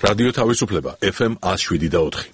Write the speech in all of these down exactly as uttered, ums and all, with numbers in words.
რადიო თავისუფლება ეფ ემ one oh seven და four.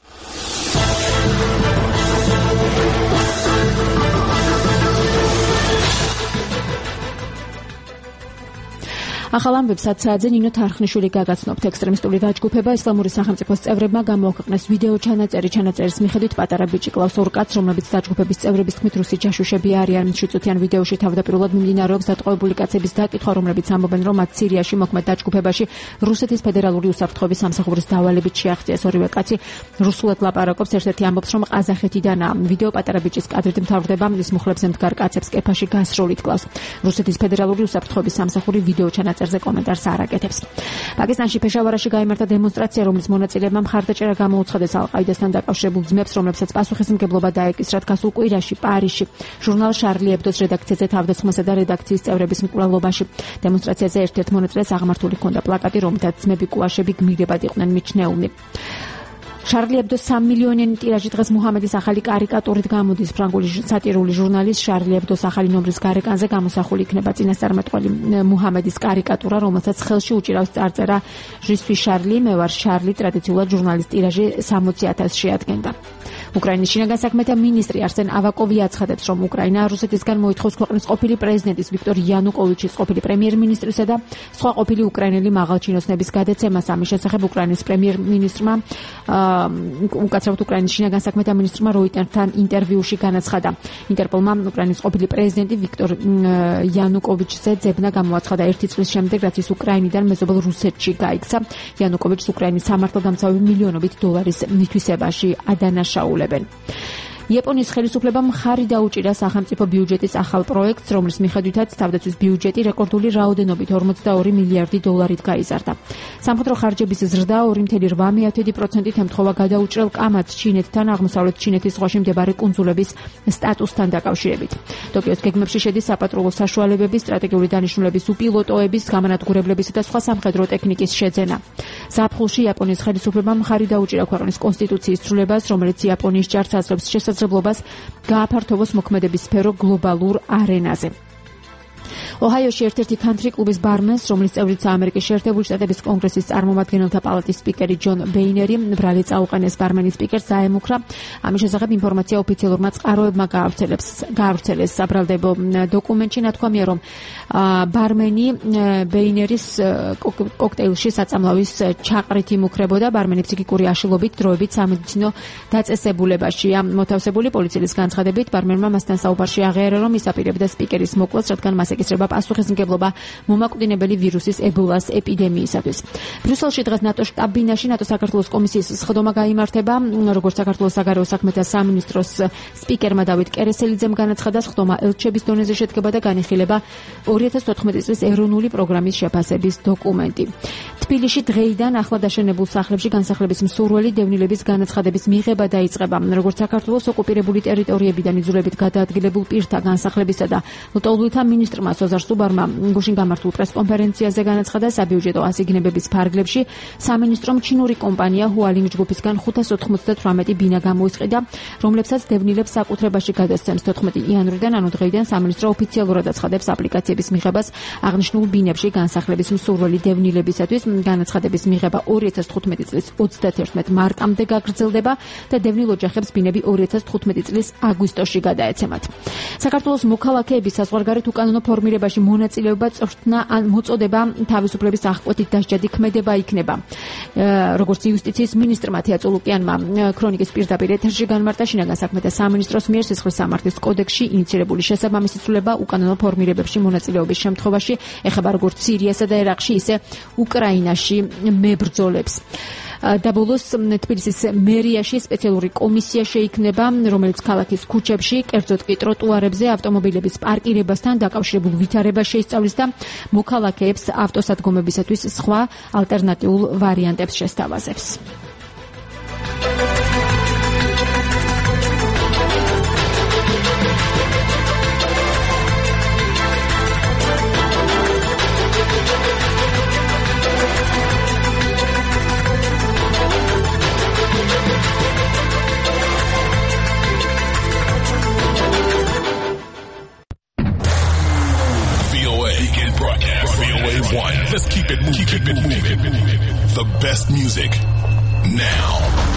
ახალ ამბებს ათ საათზე ნინო თარხნიშვილი გაგაცნობთ. ექსტრემისტული დაჯგუფება ისლამური სახელმწიფოს წევრებმა გამოაქვეყნეს ვიდეო ჩანაწერი. ჩანაწერის მიხედვით პატარა ბიჭი კლავს ორ კაცს, რომლებიც დაჯგუფების წევრების თქმით რუსი ჯაშუშები არიან. შვიდწუთიან ვიდეოში თავდაპირველად მიმდინარეობს დატყვევებული კაცების დაკითხვა, რომლებიც ამბობენ, რომ მათ სირიაში მოქმედ დაჯგუფებაში რუსეთის ფედერალური უსაფრთხოების სამსახურის დავალებით შეაღწიეს. ორივე კაცი რუსულად ლაპარაკობს, ერთ-ერთი ამბობს, რომ ყაზახეთიდანაა. ვიდეო პატარა ბიჭის კადრით მთავრდება, ის მუხლებზე მდგარ კაცებს კეფაში გასროლით კლავს. რუსეთის ფედერალური უსაფრთხოების სამსახური ვიდეო ჩანაწერს ზე კომენტარს არ აკეთებს. პაკისტანში პეშავარაში გაიმართა დემონსტრაცია, რომლის მონაწილეებმა მხარდაჭერა გამოუცხადეს ალ-ყაიდასთან დაკავშირებულ ძმებს, რომლებსაც პასუხისმგებლობა დაეკისრათ გასულ კვირაში პარიზში. ჟურნალ შარლი ებდოს რედაქციაზე თავდასხმასა და რედაქციის წევრების მკვლელობაში. დემონსტრაციაზე ერთ-ერთ მონაწილეს აღმართული ჰქონდა პლაკატი, რომლითაც ძმები კუაშები გმირებად იყვნენ მიჩნეულნი. შარლი ებდოს სამი მილიონიანი ტირაჟი დღეს მუჰამედის ახალი კარიკატურით გამოდის. ფრანგული სატირული ჟურნალის შარლი ებდოს ახალი ნომრის გარეკანზე გამოსახული იქნება წინასწარმეტყველი მუჰამედის კარიკატურა, რომელსაც ხელში უჭირავს წარწერა Je suis Charlie, მე ვარ შარლი. ტრადიციულად ჟურნალის ტირაჟი სამოცი ათასს შეადგენდა. უკრაინის შინაგან საქმეთა მინისტრი არსენ ავაკოვი აცხადებს, რომ უკრაინა რუსეთისგან მოითხოვს ქვეყნის ყოფილი პრეზიდენტის ვიქტორ იანუკოვიჩის, ყოფილი პრემიერ-მინისტრისა და სხვა ყოფილი უკრაინელი მაღალჩინოსნების გადაცემას. ამის შესახებ უკრაინის პრემიერ-მინისტრმა უკაცრავად უკრაინის შინაგან საქმეთა მინისტრმა როიტერთან ინტერვიუში განაცხადა. ინტერპოლმა უკრაინის ყოფილი პრეზიდენტი ვიქტორ იანუკოვიჩზე ძებნა გამოაცხადა ერთი წლის შემდეგ, რაც ის უკრაინიდან მეზობელ რუსეთში გაიქცა. იანუკოვიჩს უკრაინის სამართალდამცავი მილიონობით დოლარის მითვისებაში ადანაშაულებენ. იაპონიის ხელისუფლებამ მხარი დაუჭირა სახელმწიფო ბიუჯეტის ახალ პროექტს, რომლის მიხედვითაც თავდაცვის ბიუჯეტი რეკორდული რაოდენობით ორმოცდაორი მილიარდი დოლარით გაიზარდა. სამხედრო ხარჯების ზრდა ორი კoma ორი პროცენტით ემთხვევა გადაუჭრელ კამათს ჩინეთთან აღმოსავლეთ ჩინეთის ზღვაში მდებარე კუნძულების სტატუსთან დაკავშირებით. ტოკიოს გეგმებში შედის საპატრულო საშუალებების, სტრატეგიული დანიშნულების უპილოტოების, გამანადგურებლებისა და სხვა სამხედრო ტექნიკის შეძენა. ზაფხულში იაპონიის ხელისუფლებამ მხარი დაუჭირა ქვეყნის კონსტიტუციის ცვლილებას, რომელიც იაპონიის ჯარს აძლევს შესაძლებლობას გააფართოვოს მოქმედების სფერო გლობალურ არენაზე. ოჰაიოში ერთ-ერთი კანტრი კლუბის ბარმენს, რომლის წევრიც ამერიკის შეერთებული შტატების კონგრესის წარმომადგენელთა პალატის სპიკერი ჯონ ბეინერი, ბრალი წაუყენეს ბარმენის სპიკერს დაემუქრა. ამის შესახებ ინფორმაცია ოფიციალურმა წყაროებმა გაავრცელებს გაავრცელეს საბრალდებო დოკუმენტში. ნათქვამია, რომ ბარმენი ბეინერის კოქტეილში საწამლავის ჩაყრით იმუქრებოდა. ბარმენი ფსიქიკური აშლილობით დროებით სამედიცინო დაწესებულებაშია მოთავსებული. პოლიციის განცხადებით, ბარმენმა მასთან საუბარში აღიარა, რომ ის აპირებდა სპიკერის მოკლას, რადგან მას ეკისრება პასუხისმგებლობა მომაკვდინებელი ვირუსის ებოლას ეპიდემიისათვის. ბრიუსელში დღეს ნატოს შტაბ-ბინაში ნატოს საქართველოს კომისიის სხდომა გაიმართება. როგორც საქართველოს საგარეო საქმეთა სამინისტროს სპიკერმა დავით კერესელიძემ განაცხადა, სხდომა ელჩების დონეზე შედგება და განიხილება ორი ათას თოთხმეტი წლის ეროვნული პროგრამის შეფასების დოკუმენტი. თბილისში დღეიდან ახლად დაშენებულ სახლებში განსახლების მსურველი დევნილების განაცხადების მიღება დაიწყება. როგორც საქართველოს ოკუპირებული ტერიტორიებიდან იძულებით გადაადგილებულ პირთა განსახლებისა და ლტოლვილთა მინისტრმა სოზარ სუბარმა გუშინ გამართულ პრესკონფერენციაზე განაცხადა, საბიუჯეტო ასიგნებების ფარგლებში სამინისტრომ ჩინური კომპანია ჰუალინგ ჯგუფისგან ხუთას ოთხმოცდათვრამეტი ბინა გამოისყიდა, რომლებსაც დევნილებს საკუთრებაში გადასცემს. თოთხმეტი იანვრიდან, ანუ დღეიდან სამინისტრო ოფიციალურად აცხადებს აპლიკაციების მიღებას აღნიშნულ ბინებში განსახლების მსურველი დევნილებისათვის. განაცხადების მიღება ორი ათას თხუთმეტი წლის ოცდაათი მარტამდე გაგრძელდება და დევნილ ოჯახებს ბინები ორი ათას თხუთმეტი წლის აგვისტოში გადაეცემათ. საქართველოს მოქალაქეების საზღვარგარეთ უკანონო ფორმირებაში მონაწილეობა წვრთნა ან მოწოდება თავისუფლების აღკვეთით დასჯადი ქმედება იქნება. როგორც იუსტიციის მინისტრმა თეა წულუკიანმა ქრონიკის პირდაპირ ეთერში განმარტა, შინაგან საქმეთა სამინისტროს მიერ სისხლის სამართლის კოდექსში ინიცირებული შესაბამისი ცვლილება უკანონო ფორმირებებში მონაწილეობის შემთხვევაში ეხება როგორც სირიასა და ერაყში, ისე უკრაინაში მებრძოლებს. დაბოლოს თბილისის მერიაში სპეციალური კომისია შეიქმნება, რომელიც ქალაქის ქუჩებში, კერძოდ კი ტროტუარებზე ავტომობილების პარკირებასთან დაკავშირებულ ვითარებას შეისწავლის და მოქალაქეებს ავტოსადგომებისათვის სხვა ალტერნატიულ ვარიანტებს შესთავაზებს. Let's keep it moving. Keep it moving. The best music now.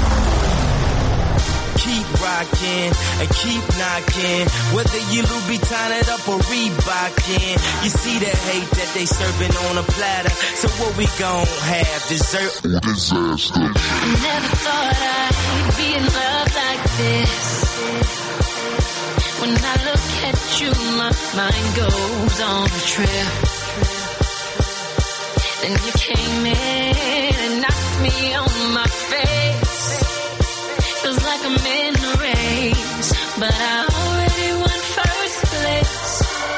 Keep rocking and keep knocking. Whether you Louboutin it up or Reebokin, you see the hate that they serving on a platter. So what we gon' have? Dessert or disaster? I never thought I'd be in love like this. When I look at you, my mind goes on a trip. Then you came in and knocked me on my face. Feels like I'm in a race, but I already won first place.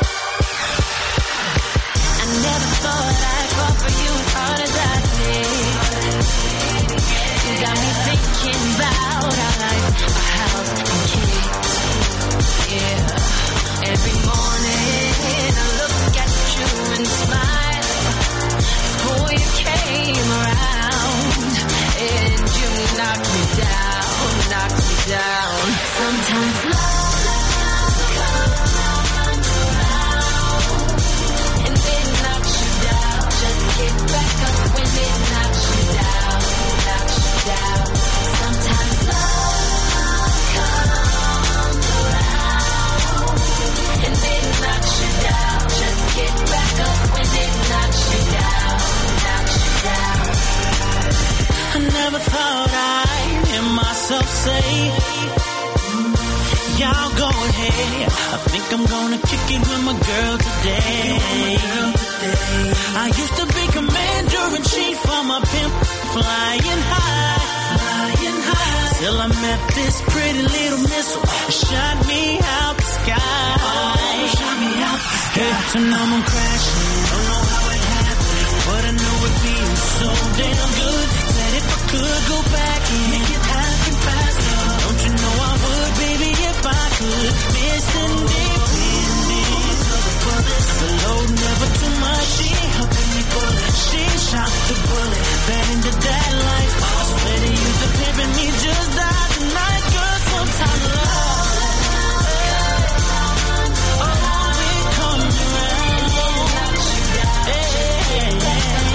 I never thought I'd fall for you as hard as I did. You got me thinking about our life, our house and kids. Yeah, every morning I look at you and smile. Oh, you came around and you knocked me down, knocked me down. Sometimes love comes around and it knocks you down. Just get back up when it knocks you down, knocks you down. Sometimes love comes around and it knocks you down. Just get back up when it knocks you down, knocks you down. I never thought I'd hear myself say, y'all go ahead. I think I'm gonna kick it with my girl today. I used to be commander-in-chief for my pimp, flying high, flying high. Till I met this pretty little missile, shot me out the sky. Oh, shot me out the sky. Hey, so now I'm crashing. Don't know how it happened, but I know it feels so damn good. That if I could go back and make it happen faster, don't you know I would, baby, if I could. Miss independent of the bullet, the load never too much. She helping me bullet, she shot the bullet, back into that life. I swear to you, the pimping me just died tonight, girl. Sometimes love, oh, it comes around. Hey, hey,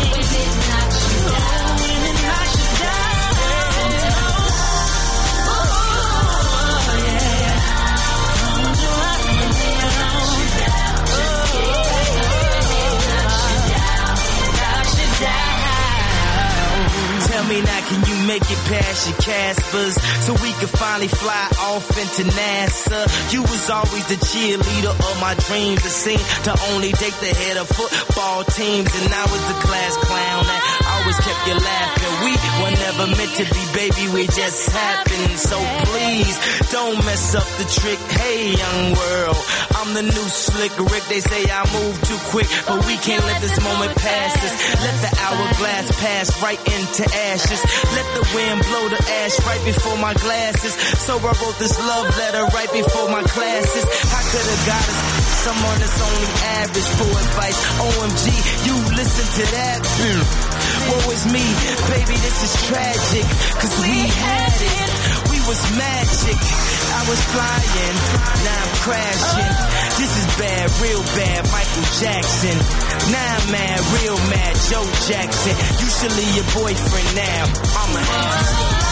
tell me now, can you make it past your Caspers so we can finally fly off into NASA? You was always the cheerleader of my dreams, the scene to only date the head of football teams, and I was the class clown that always kept you laughing. We were never meant to be, baby, we just happened. So please don't mess up the trick. Hey, young world, I'm the new slick Rick. They say I move too quick, but we can't let this moment pass us. Let the hourglass pass right into ashes. Let the wind blow the ash right before my glasses. So I wrote this love letter right before my classes. I could have got us someone that's only average for advice. O M G, you listen to that. Woe is me, baby, this is tragic. Cause we had it, we was magic. I was flying, now I'm crashing. This is bad, real bad, Michael Jackson. Now I'm mad, real mad, Joe Jackson. You should leave your boyfriend now, I'm a ass.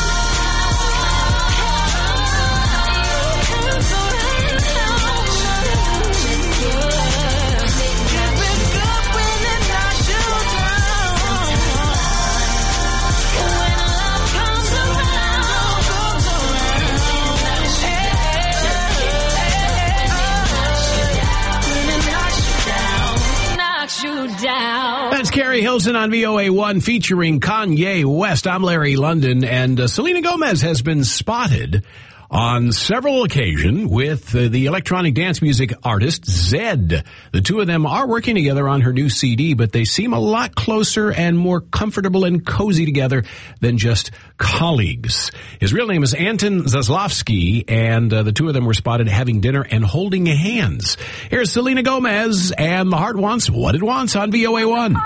That's Carrie Hilson on V O A one featuring Kanye West. I'm Larry London, and uh, Selena Gomez has been spotted on several occasions with uh, the electronic dance music artist Zedd. The two of them are working together on her new C D, but they seem a lot closer and more comfortable and cozy together than just colleagues. His real name is Anton Zaslavsky, and uh, the two of them were spotted having dinner and holding hands. Here's Selena Gomez and The Heart Wants What It Wants on V O A one.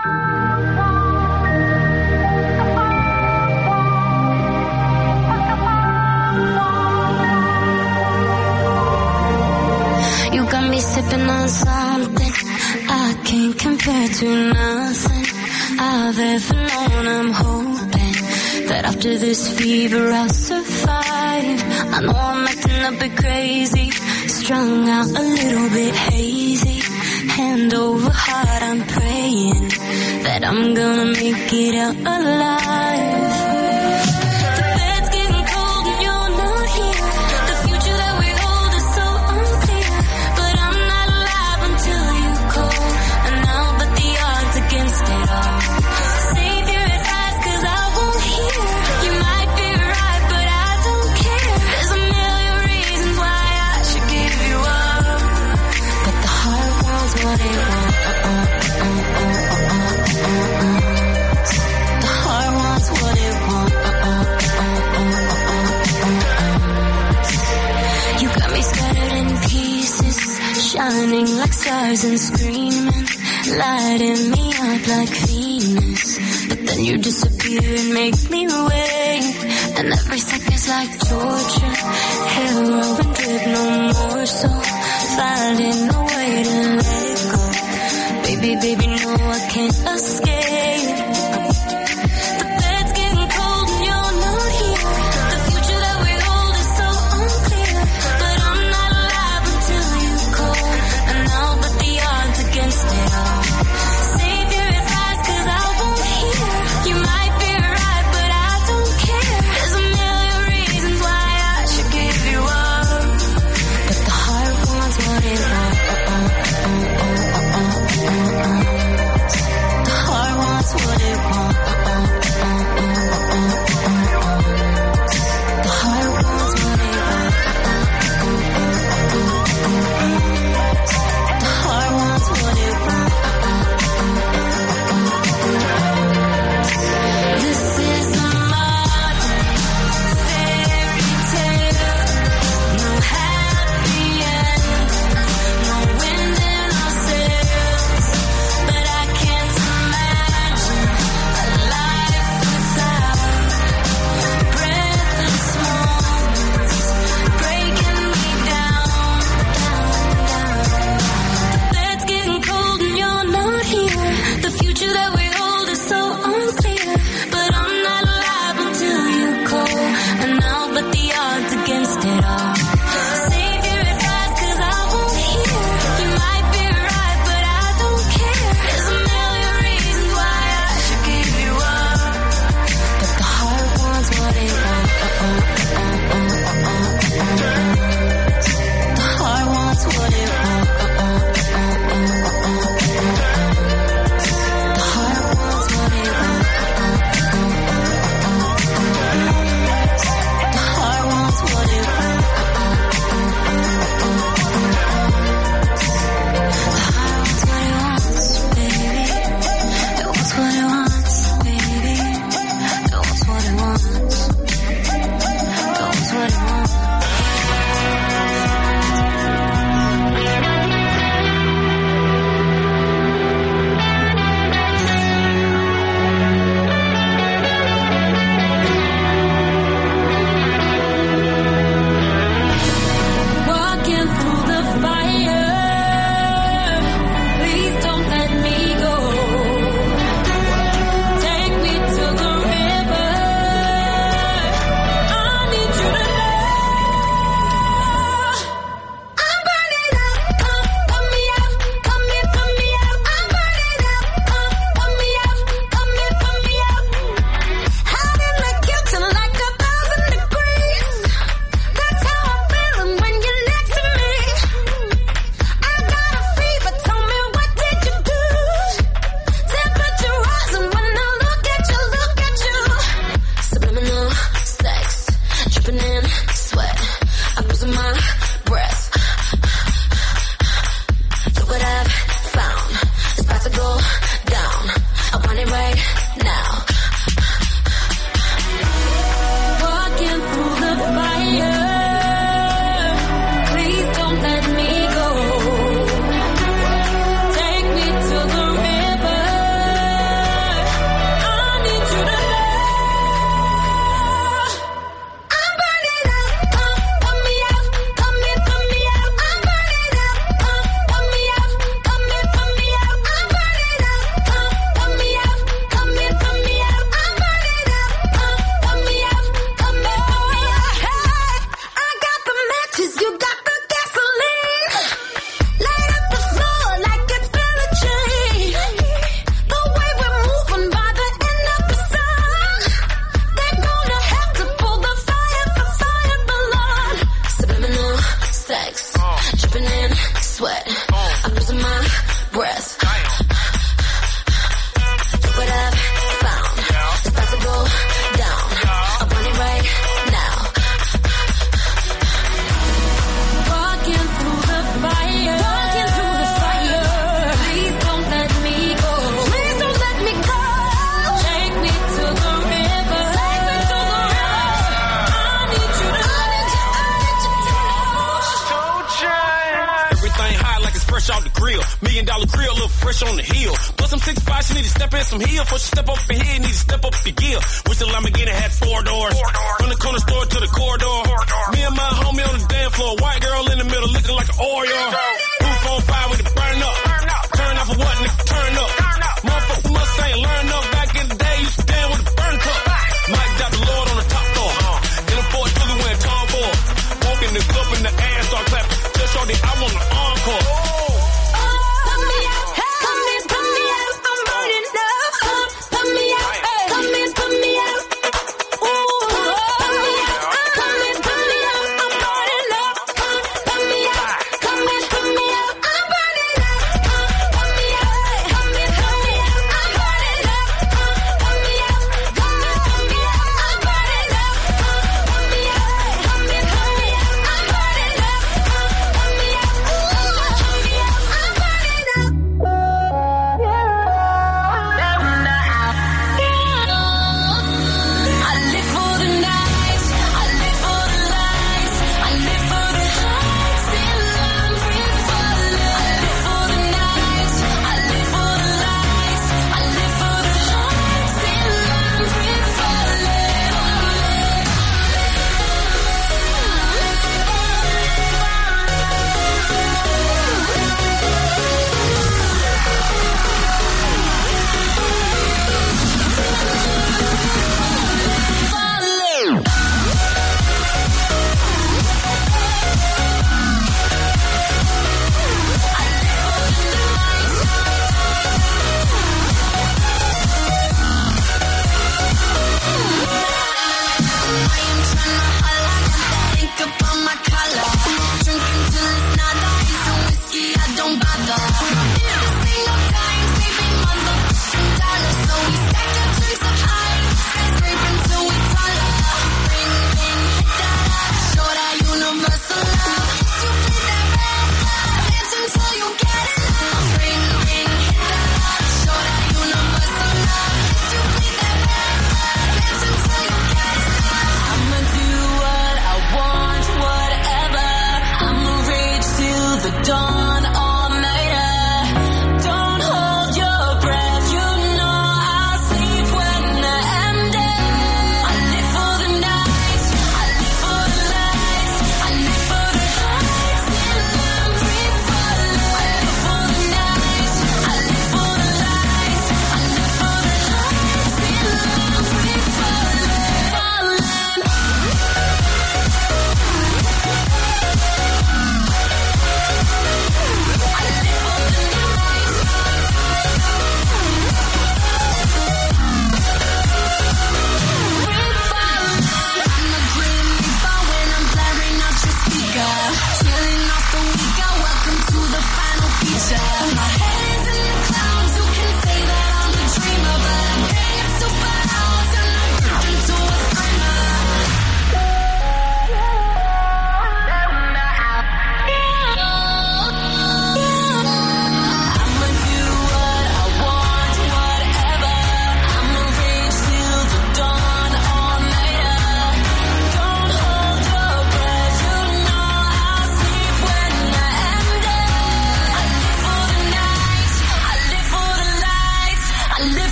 You got me sipping on something I can't compare to nothing. I've ever known. I'm hoping that after this fever I'll survive. I know I'm acting a bit crazy, strung out a little bit hazy. Hand over heart, I'm praying that I'm gonna make it out alive. Shining like stars and screaming, lighting me up like Venus. But then you disappear and make me wait, and every second's like torture. Heroin drip, no more, so finding a way to let go. Baby, baby, no, I can't escape. The bed's getting cold and you're not here. The future that we hold is so unclear, but I'm not alive until you call. And I'll bet the odds against it all. Save your advice, cause I won't hear. You might be right, but I don't care. There's a million reasons why I should give you up, but the heart wants what it wants. The heart wants what it wants. The heart wants what it wants. The heart wants what it wants. This is a modern fairy tale. No happy end. sweat. I'm losing my breath. Look what I've found. It's about to go down. I want it right now. Walking through the fire. Walking through the fire. Please don't let me go. Please don't let me go. Take me to the river. Take me to the river. I need you to, I need you, I need you to know. Everything hot like it's fresh out the grill. Million dollar grill, look fresh on the hill. Plus I'm six five, she need to step in some heel. Before she step up in here, need to step up the gear. Wish the Lamborghini had four doors. From the corner store to the corridor. Me and my homie on the dance floor. White girl in the middle looking like an Oreo. Roof on fire with it burn up. Turn off for what, nigga, turn up. Motherfucker must say learn up. Back in the day, used to stand with a burn cup. Mike got the Lord on the top floor. In a Ford Twizzler wearing Tom Ford. Walking the club in the ass, start clapping. Just shorty, I want an encore.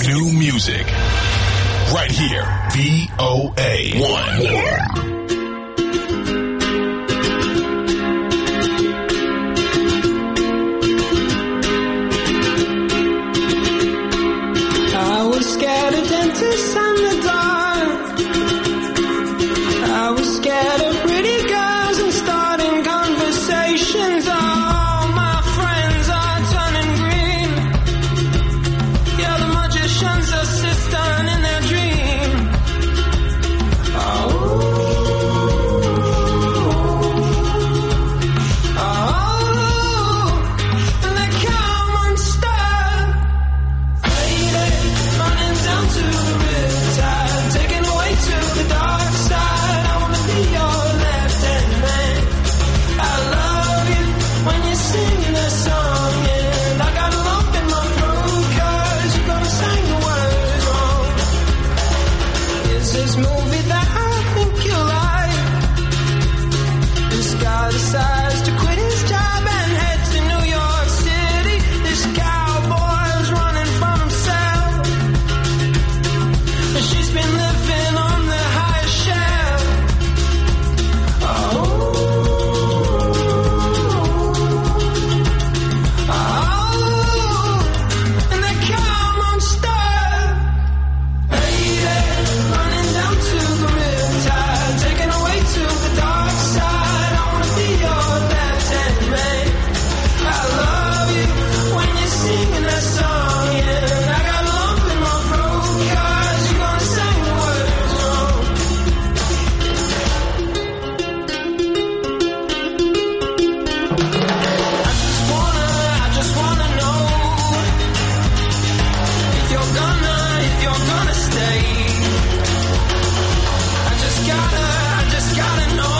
New music. Right here. V O A one. I was scared of dentists and the dark. I was scared of pretty girls and starting conversations. All my friends are turning green. Yeah, the magician's assistant in their dream. Oh, oh, and they come unstuck. Running down to the riptide, taken away to the dark side. I wanna be your left-hand man. I love you when you're singing a song, and I got a lump in my throat 'cause you're gonna sing the words wrong. Is this movie that I think you like? This guy decides to quit his job and head to New York City. This cowboy's running from himself. She's been living on the highest shelf. Oh, oh, and they come unstuck. Lady, running down to the riptide, taken away to the dark side. I wanna be your left-hand man. I love you when you're singing that song, yeah. I got a lump in my throat 'cause you're gonna sing the words wrong. I just wanna, I just wanna know if you're gonna, if you're gonna stay. I just gotta, I just gotta know.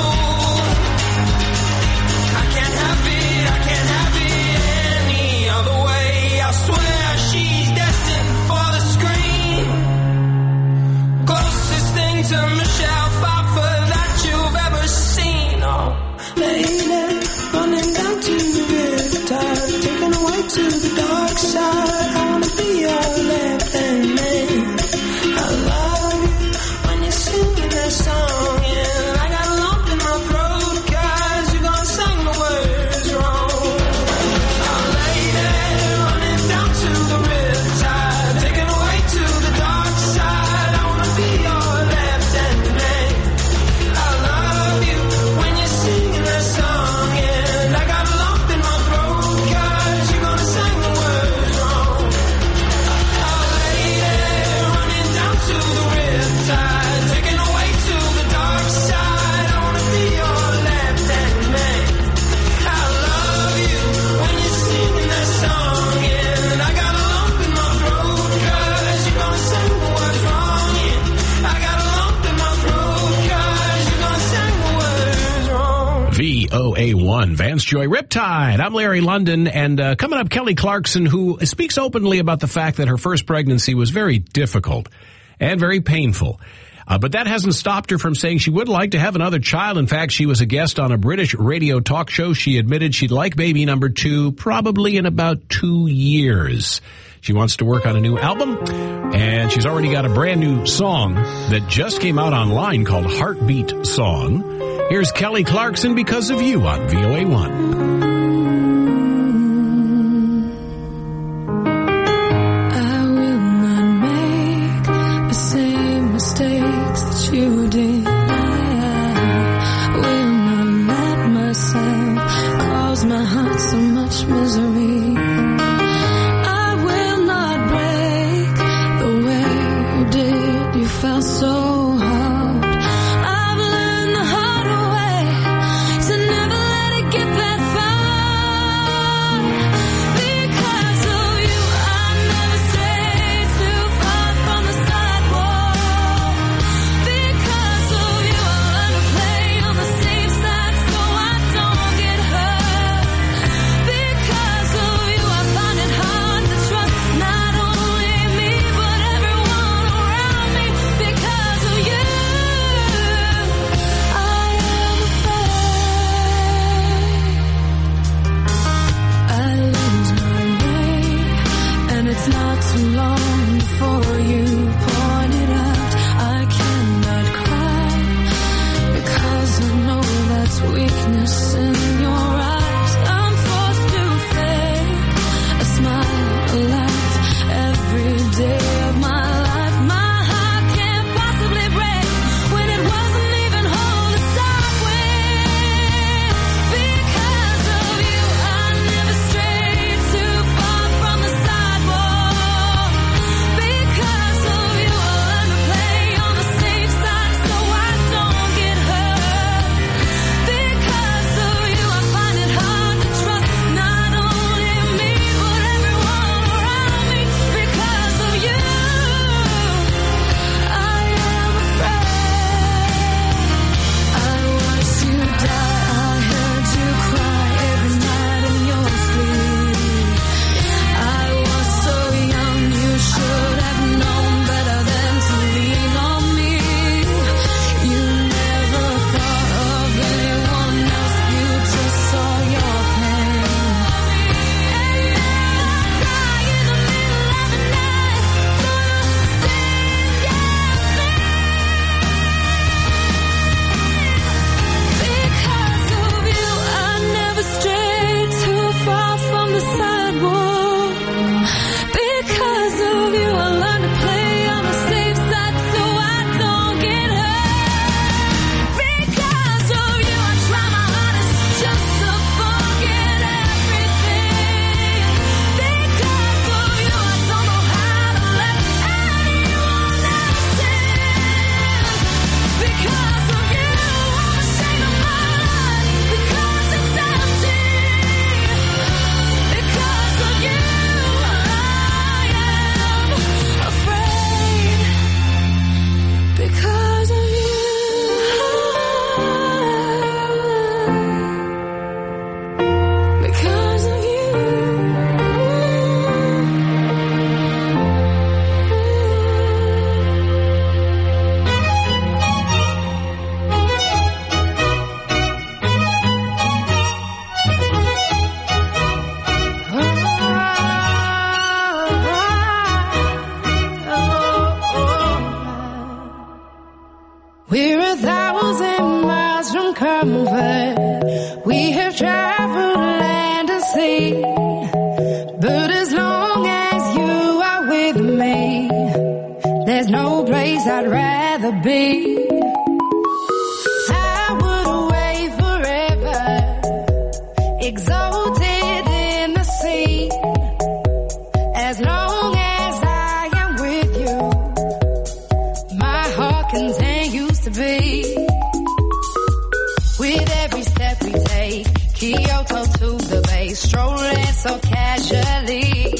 I can't have it, I can't have it any other way. I swear she's destined for the screen. Closest thing to Michelle Pfeiffer that you've ever seen. Oh, lady, running down to the riptide, taken away to the dark side. I wanna be your left-hand man. I love you when you're singing that song, and I got a lump in my throat 'cause you're gonna sing the words wrong. Oh, lady, running down to the riptide, taken away to the dark side. I wanna be your left-hand man. I love you when you're singing that song, and I got a lump in my throat 'cause you're gonna sing the words wrong. Oh, lady, running down to the riptide, taken away to the dark side. I wanna be your left-hand man. I love you when you're singing that song, and I got a lump in my throat 'cause you're gonna sing the words wrong. Yeah, I got a lump in my throat 'cause you're gonna sing the words wrong. V O A one, Vance Joy, Riptide. I'm Larry London, and uh, coming up, Kelly Clarkson, who speaks openly about the fact that her first pregnancy was very difficult and very painful. Uh, but that hasn't stopped her from saying she would like to have another child. In fact, she was a guest on a British radio talk show. She admitted she'd like baby number two probably in about two years. She wants to work on a new album, and she's already got a brand new song that just came out online called Heartbeat Song. Here's Kelly Clarkson, Because of You, on V O A one. I will not make the same mistakes that you did. I will not let myself cause my heart so much misery. I will not break the way you did. You felt so hard. I've learned the hard way to never let it get that far. are moving. We have traveled land and sea, but as long as you are with me, there's no place I'd rather be. I would away forever, exalted in the sea, as long as I am with you, my heart continues to beat. With every step we take, Kyoto to the bay, strolling so casually.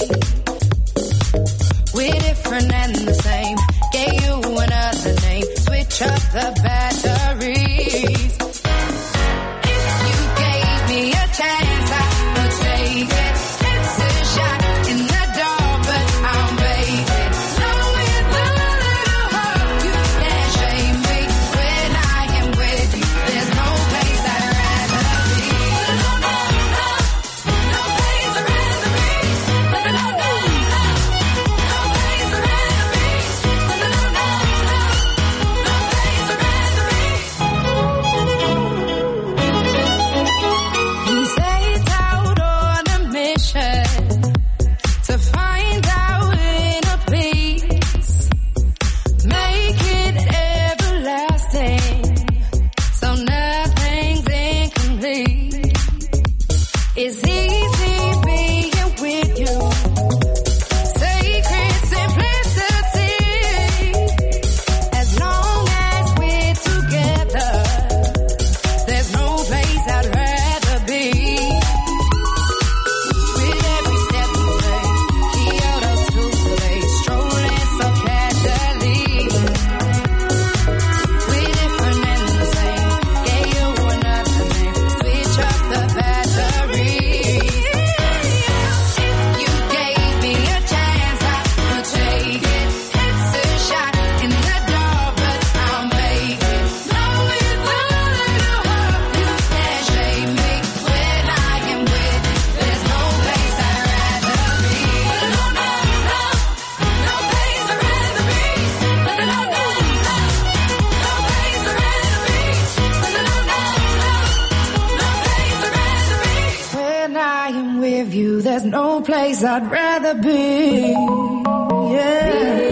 We're different and the same, gave you another name, switch up the batteries. You gave me a chance, I would take it. It's a shot in the dark, but I'm waiting. Knowing the little hope you can shame me. When I am with you, there's no place I'd rather be. No, no, no, no place I'd rather be. No, no, no, no, no place I'd rather be. No, no, no, no, no place I'd rather be. We set out on a mission to find our inner peace, make it everlasting, so nothing's incomplete. It's easy being with you, sacred simplicity. As long as we're together, there's no place I'd rather be. With every step we take, Kyoto to the bay, strolling so casually. We're different and the same, gave you another name, switch up the batteries. You gave me a chance, I would take it. It's a shot in the dark, but I'll make it. Knowing the little hope you can shame me. When I am with you, there's no place I'd rather be. No, no, no, no place I'd rather be. No, no, no, no, no place I'd rather be. No, no, no, no, no place I'd rather be. When I am with you, there's no place I'd rather be. Yeah.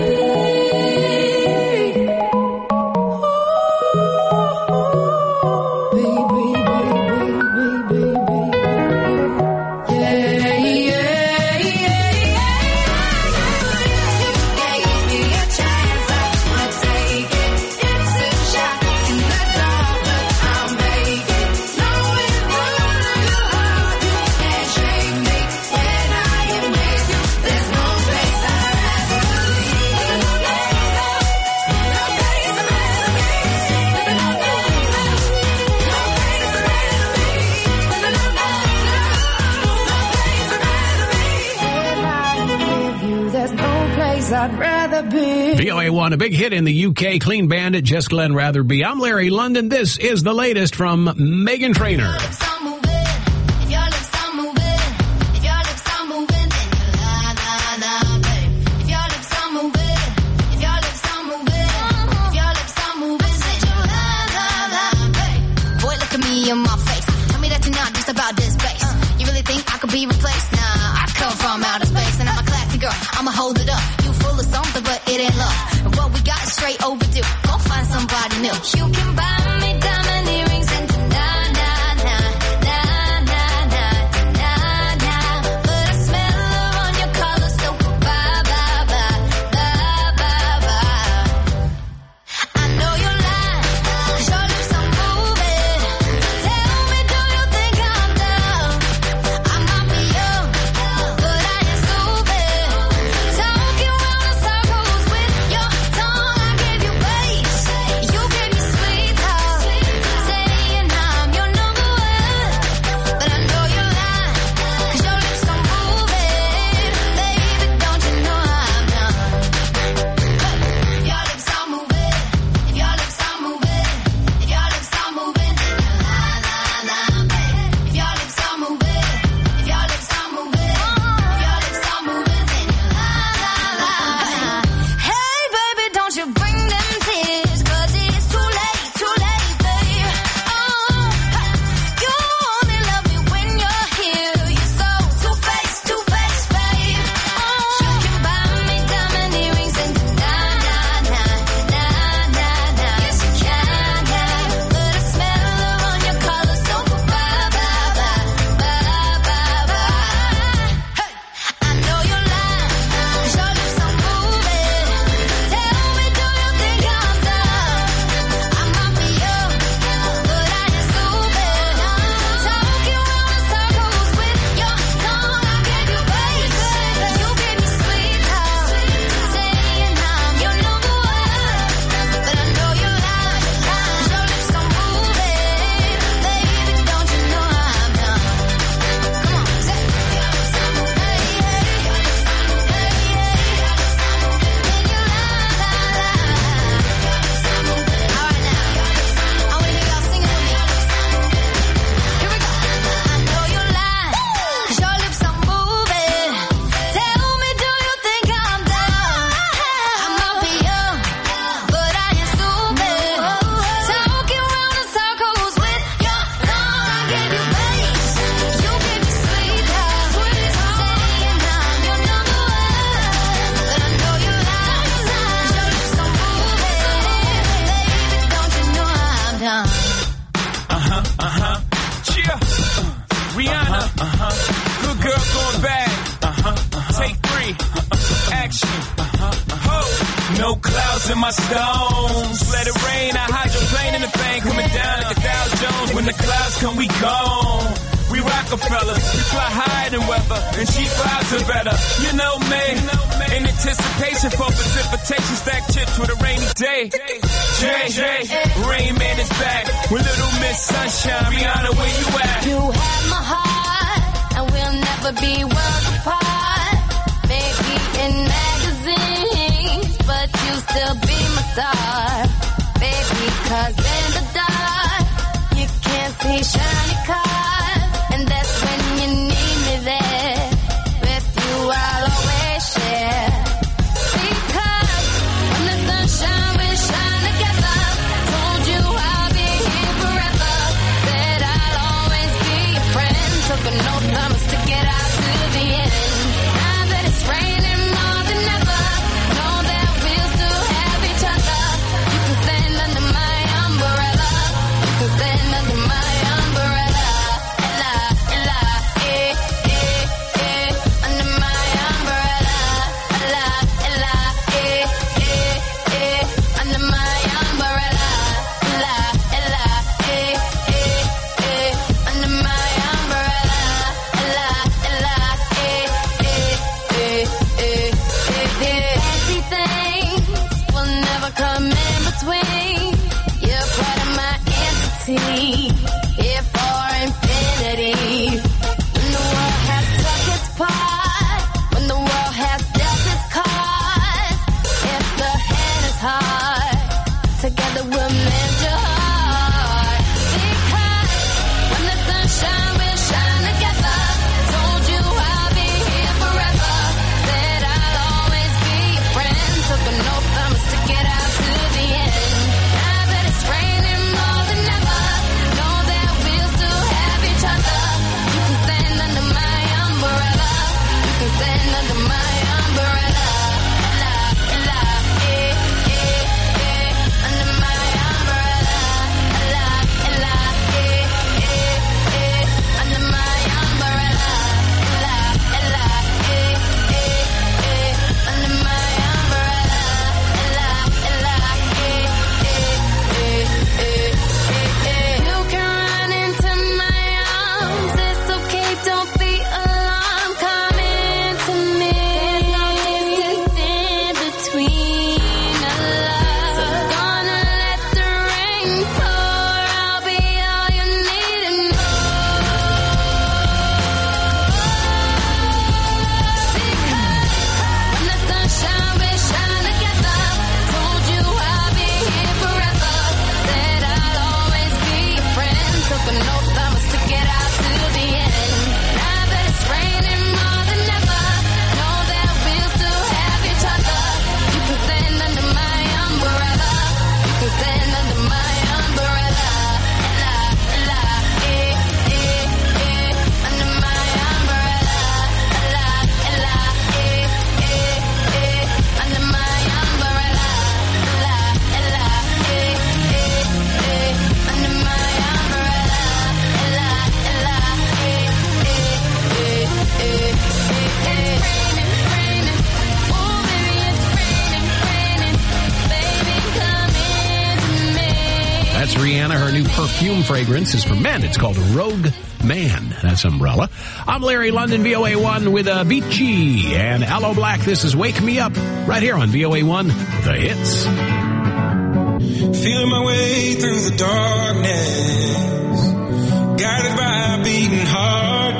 Baby, baby, baby, baby. Yeah, yeah, yeah, yeah. You gave me a chance, I would take it. It's a shot in the dark, but I'll make it. Knowing the little heart you can't shame me. When I am with you, there's no place I'd rather be. No, no, no, no place I'd rather be. No, no, no, no, no place I'd rather be. No, no, no, no, no place I'd rather be. When I am with you, there's no place I'd rather be. V O A one, a big hit in the U K, Clean Bandit, Just Glenn Rather Be. I'm Larry London. This is the latest from Meghan Trainor. Lips are moving. If your lips are moving, if your lips are moving, then you la la la, babe. If your lips are moving, if your lips are moving, if your lips are moving, then you la la la, babe. Boy, look at me in my face. Tell me that you're not just about this bass. You really think I could be replaced? Nah, I come from outer space and I'm a classy girl. I'ma hold it up. You full of something, but it ain't love. And what we got is straight overdue. Go find somebody new. You can buy me diamond earrings and na na na na na na na na. But I smell her on your collar, so bye bye bye bye bye bye. I know you're lying, 'cause your lips are moving. Tell me, do you think I'm dumb? I might be young, but I ain't stupid. Talking round in circles with your tongue. I gave you bass, you gave me sweet. clouds in my stones. Let it rain, I hydroplane in the thing, coming down like a Dow Jones. When the clouds come, we gone. We Rockefellers, we fly higher than weather, and cheap vibes are better. You know me, in anticipation for precipitation, stack chips with a rainy day. Jay, Jay, Rain Man is back with Little Miss Sunshine. Rihanna, where you at? You have my heart, and we'll never be worlds apart. Maybe in magazines, but you still be my star. Baby, 'cause in the dark, you can't see shiny cars. And that's when you need me there. With you, I'll always share. Because when the sunshine will shine together, told you I'll be here forever. Said I'll always be your friend. Took an oath, promise to get out to the end. Now that it's raining more than ever, know that we'll still have each other. You can stand under my umbrella. You can stand under my umbrella. Here for infinity. When the world has struck its part, when the world has dealt its cards, if the hand is hard, together we'll mend your heart. Because when the sunshine will shine together, told you I'll be here forever. Said I'll always be your friend. Took an oath, promise to get out to the end. Now that it's raining more than ever, under my umbrella, la, la, eh, eh, eh, under my umbrella, la, la, eh, eh, eh, under my umbrella, la, la, eh, eh, eh, under my umbrella, la, la, eh, eh, eh, eh, eh. You can run into my arms, it's okay, don't be alarmed, come into me. Rihanna. Her new perfume fragrance is for men. It's called Rogue Man. That's Umbrella. I'm Larry London, V O A one with uh, Avicii and Aloe Black. This is Wake Me Up right here on V O A one, The Hits. Feeling my way through the darkness, guided by a beating heart.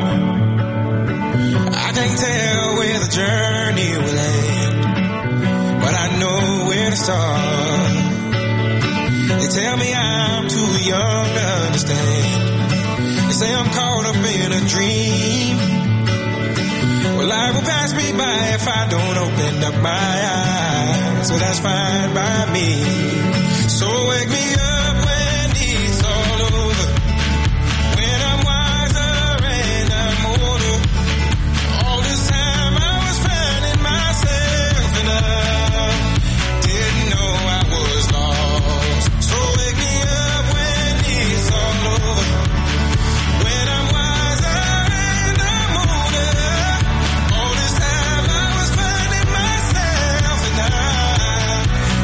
I can't tell where the journey will end, but I know where to start. They tell me I'm too young to understand. They say I'm caught up in a dream. Well, life will pass me by if I don't open up my eyes. So that's fine by me. So wake me up when it's all over, when I'm wiser and I'm older. All this time I was finding myself and I didn't know I was lost. So wake me up when it's all over, when I'm wiser and I'm older. All this time I was finding myself and I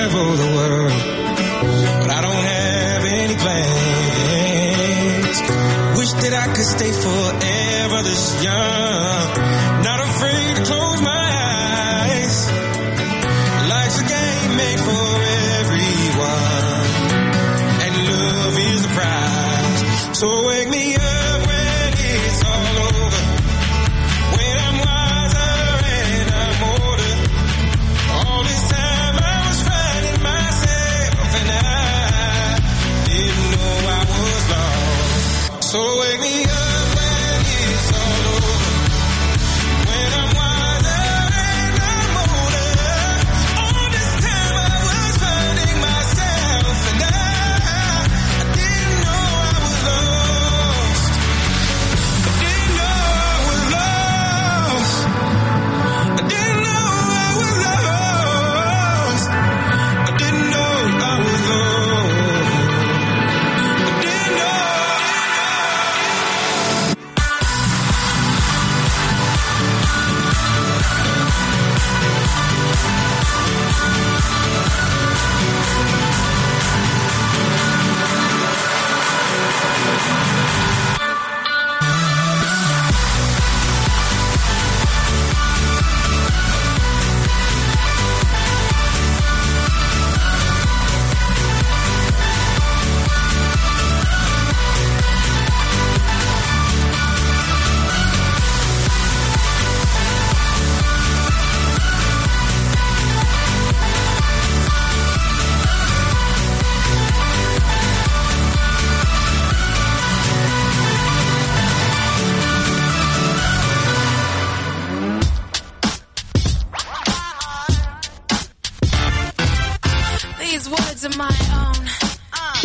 travel the world, but I don't have any plans. Wish that I could stay forever this young, not afraid to close my eyes. Life's a game made for everyone, and love is the prize. So wake me up when it's all over, when I'm wiser and I'm older. All this time I was finding myself, and I didn't know I was lost. So wake me up when it's all over, when I'm wiser and I'm older. All this time I was finding myself, and I, I didn't know I was lost. I didn't know I was lost. I didn't know I was lost. I didn't know I was lost. I didn't know. These words are my own. Uh,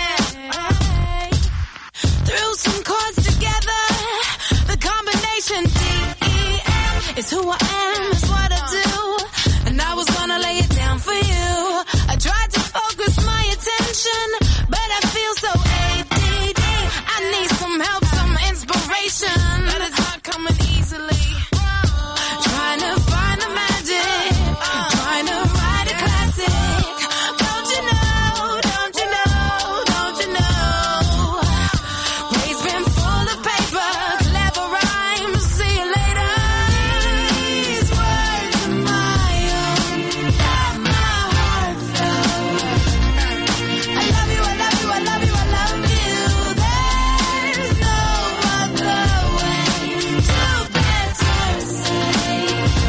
yeah. Threw some chords together. The combination D E F is who I am, is what I do. And I was gonna lay it down for you. I tried to focus my attention, but I feel so A D D. I need some help, some inspiration, but it's not coming easily. Trying to find the magic, trying to write a classic. Don't you know, don't you know, don't you know? Page been full of paper, clever rhymes, see you later. These words are my own, got my heart filled. I love you, I love you, I love you, I love you. There's no other way to better say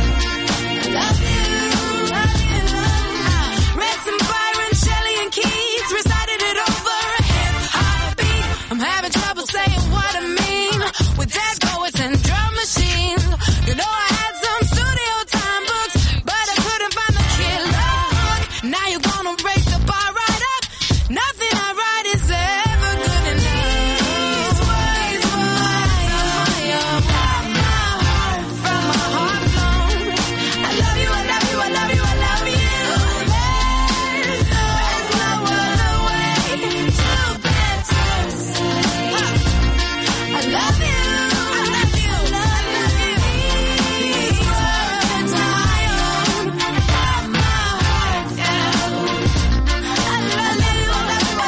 I love you, love you. Read some Byron, Shelley, and Keats, recited it over a hip-hop beat. I'm having trouble saying what I mean with dead poets and drum machines. You know I had some studio time books, but I couldn't find the killer hook. Now you're gonna raise the bar right up. Nothing I write is ever good enough. These words were my own, got my heart from my heart blown. I love you, I love you, I love you, I love you. There's no, there's no other way to better say I love you, I love you, love you. These words are my own, got my heart filled. I love you, I love you, I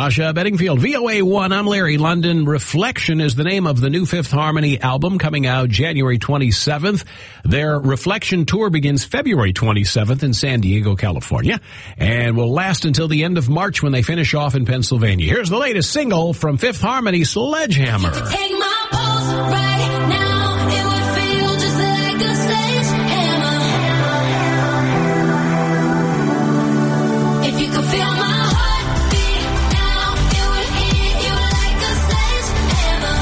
Sasha Bedingfield. V O A one, I'm Larry London. Reflection is the name of the new Fifth Harmony album coming out January twenty-seventh. Their Reflection tour begins February twenty-seventh in San Diego, California, and will last until the end of March when they finish off in Pennsylvania. Here's the latest single from Fifth Harmony, Sledgehammer. Take my pulse right now, it would feel just like a sledgehammer. If you could feel my heartbeat now, it would hit you like a sledgehammer.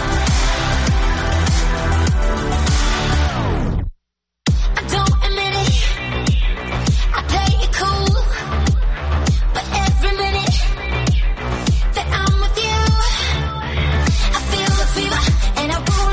I don't admit it, I play it cool, but every minute that I'm with you, I feel the fever and I roll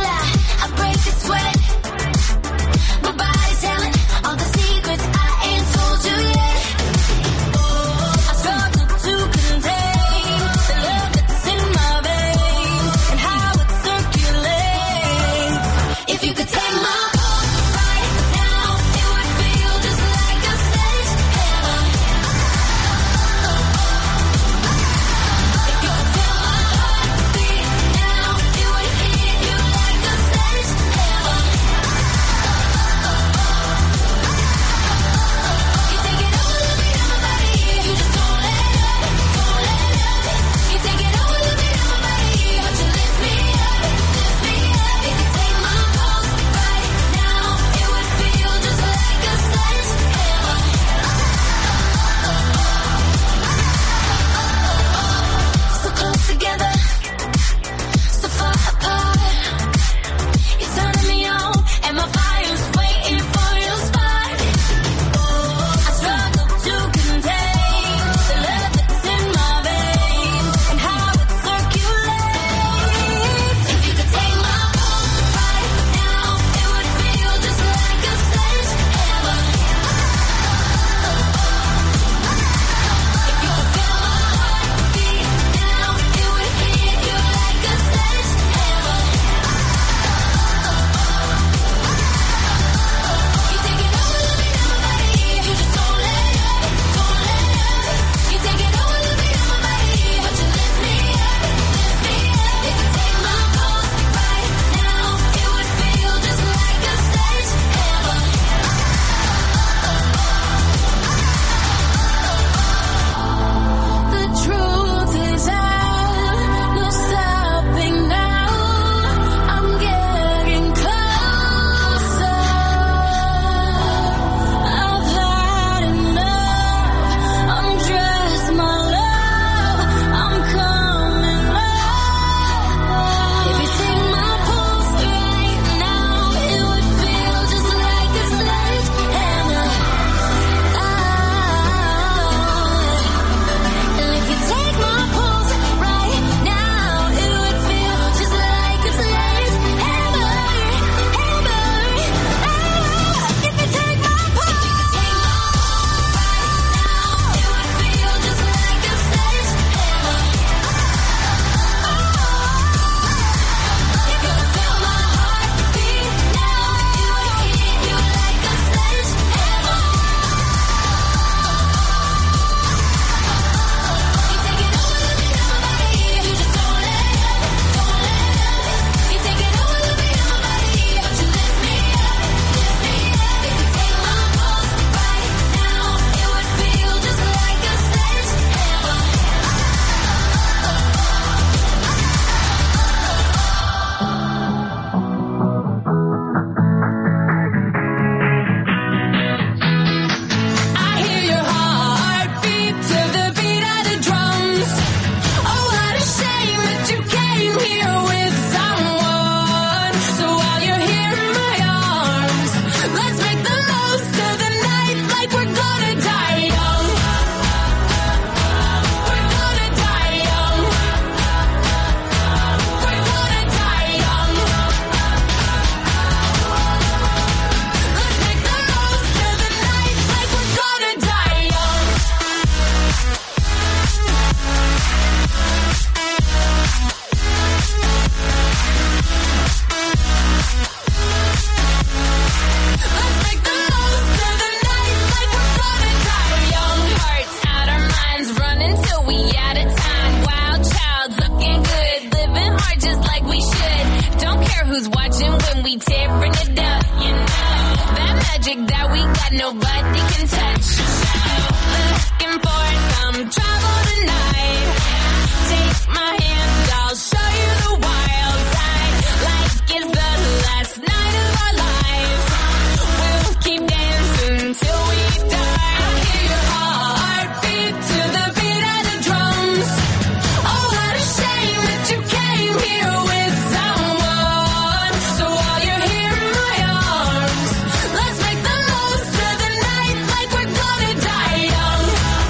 magic that we got nobody can touch. Looking for some trouble tonight. Take my hand, I'll show you the wild side. Like it's the last night of our lives. We'll keep dancing till we die. I hear your heartbeat to the beat of the drums. Oh, what a shame that you came here with someone. So while you're here in my arms, let's make the most of the night like we're gonna die young.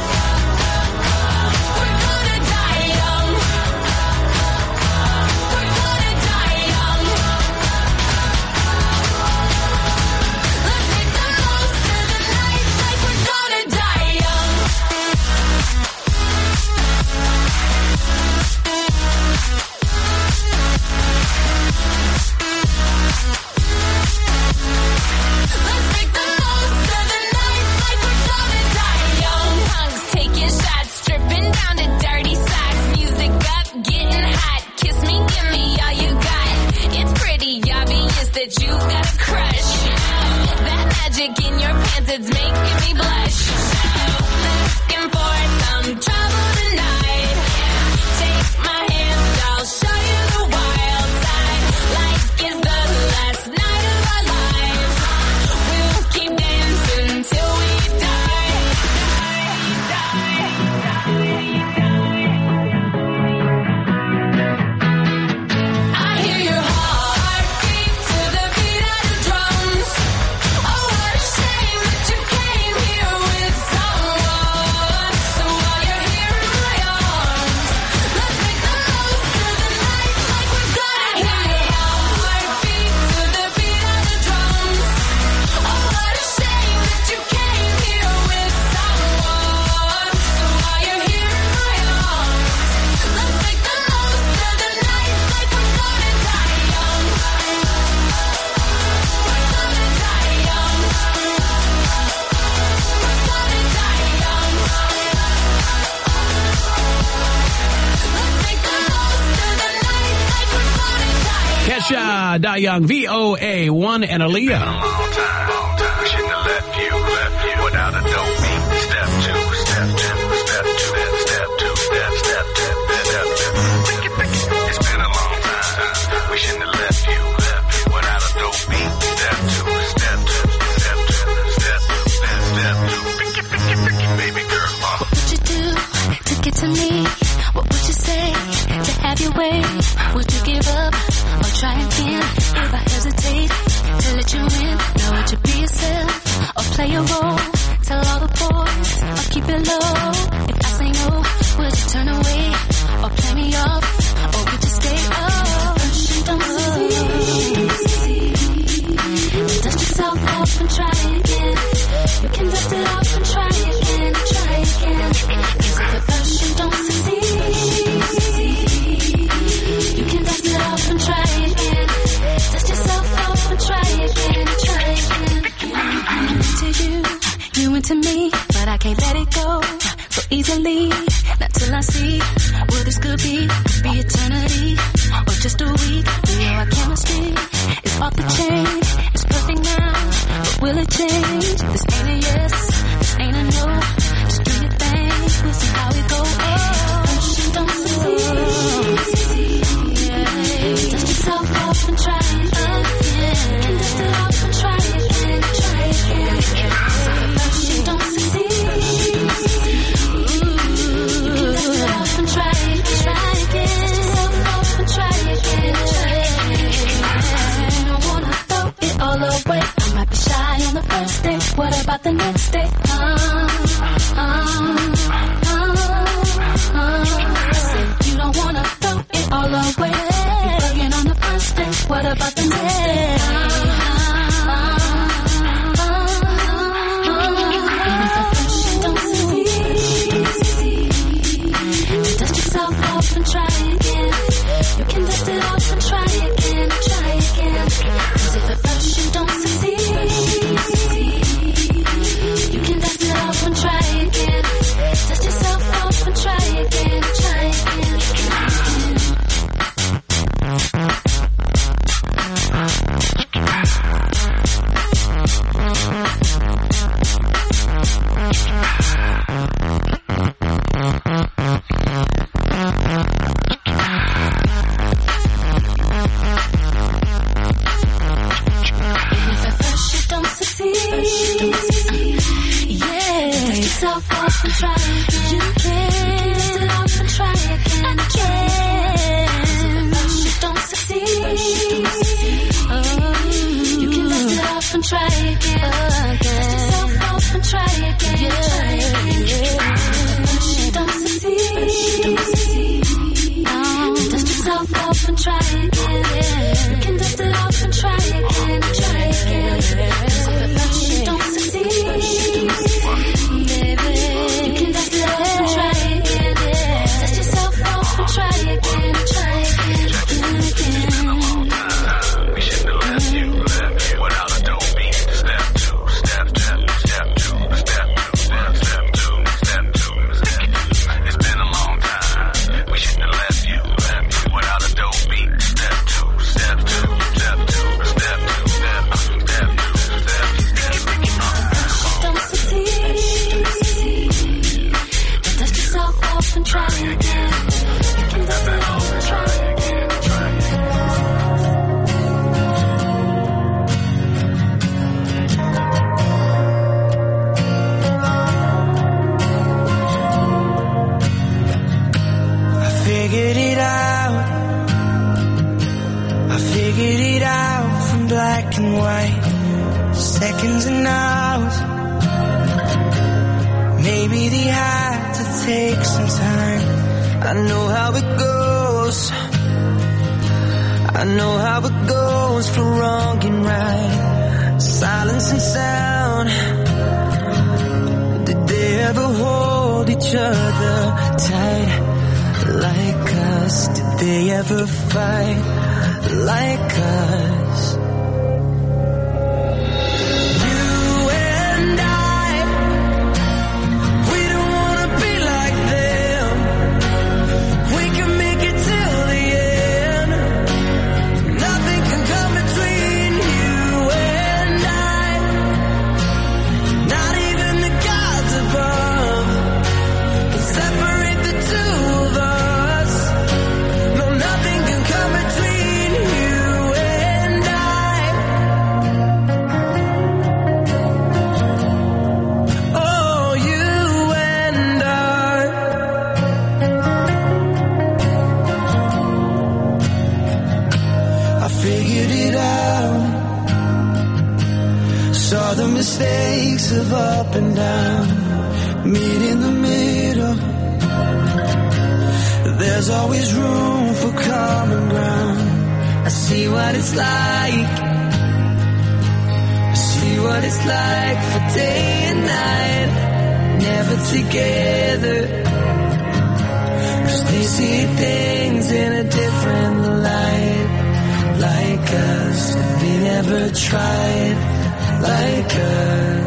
We're gonna die young. We're gonna die young. Let's make the most of the night like we're gonna die young. Let's make the most of the night like we're gonna die young. Punks taking shots, stripping down to dirty socks. Music up, getting hot. Kiss me, give me all you got. It's pretty obvious that you got a crush. That magic in your pants, it's making me blush. Looking for some trouble tonight. Take my hand, I'll show you the wild side. Like it's the last night of our lives. We'll keep dancing till we die. I hear your heartbeat to the beat of the drums. Oh, what a shame that you came here with someone. So while you're here in my arms, let's make the most of the night like we're gonna hear your heartbeat to the beat of the drums. Oh, what a shame that you came here with someone. So while you're here in my arms, let's make the most of the night like we're gonna die young. We're gonna die young. We're gonna die young. Let's make the most of the night like we're gonna die young. Kesha, Die Young, V O A one, and Aaliyah. Long time, long time. Shouldn't have left you, left you without a dope beat. Step two, step two, step two, step two, step, step two, step two. Picky, picky. It's been a long time. We shouldn't have left you, left you without a dope beat. Step two, step two, step two, step two, step, step two. Picky, picky, picky, baby girl. Uh. What would you do to get to me? What would you say to have your way? Would you give up or try again? If I hesitate to let you in, now would you be yourself or play a role? Tell all the boys or keep it low. If I say no, would you turn away or play me off? Or would you stay? Oh, you don't succeed. Dust yourself off and try again. You can dust it off and try again, try again. Cause if at first you don't succeed, you can dust it off and try again. Dust yourself off and try again, try again. I'm into you, you into me, but I can't let it go so easily. Not till I see what this could be, be eternity or just a week. We know our chemistry is off the chain. It's perfect now, but will it change? This ain't a yes, this ain't a no. Just do your thing, we'll see how it goes. Oh, you don't succeed. Yeah. Dust yourself off and try again. You can dust it off and try again, try again. First you don't succeed. You can dust it off and try again, try again. Dust yourself off and try again, try again. I don't wanna throw it all away. I might be shy on the first day. What about the next day? Uh, uh, uh, uh. I said you don't wanna throw it all away. You're bugging on the first day. What about the next day? Uh, uh, uh, uh. And if at first you don't succeed, dust yourself off and try again. You can dust it off and try again, try again. Cause if at first you don't succeed, you can dust it off and try again. Dust yourself off and try again, try again. yourself off and try again. You can dust it off and try again, try again. So at first you don't succeed, baby. You can dust it off and try again. Dust yourself off and try again, try again, again, again. We shouldn't have left you, left you without a dope beat. Step two, step two, step two, step two, step, step two, step two, step two. It's been a long time. We shouldn't have left you, left you without a dope beat. Step two, step two, step two, step two, step two, step two, step two. Don't succeed. Dust yourself off and try again. You can dust it off and try again. Figured it out. I figured it out from black and white, seconds and hours. Maybe they had to take some time. I know how it goes. I know how it goes for wrong and right. Silence and sound. Did they ever hold each other tight? Like us, did they ever fight like us? You and I, we don't wanna be like them. We can make it till the end. Nothing can come between you and I. Not even the gods above can separate the two of us. Nothing can come between you and I. Oh, you and I. I figured it out. Saw the mistakes of up and down. Meet in the middle. There's always room for common ground. I see what it's like. I see what it's like for day and night. Never together. 'Cause they see things in a different light. Like us, they never tried like us.